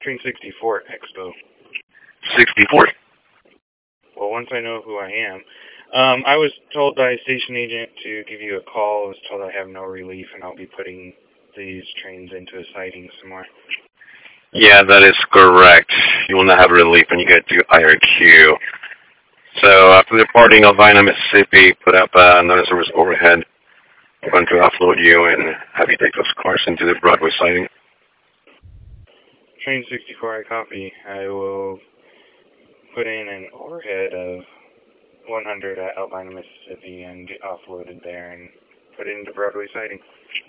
Train 64 Expo. 64? Well, once I know who I am. I was told by a station agent to give you a call. I was told I have no relief, and I'll be putting these trains into a siding somewhere. Yeah, that is correct. You will not have relief when you get to IRQ. So after departing Albina, Mississippi, put up a notice of overhead. We're going to offload you and have you take those cars into the Broadway siding. Train 64, I copy. I will put in an overhead of 100 at Albina, Mississippi, and get offloaded there and put it into Broadway siding.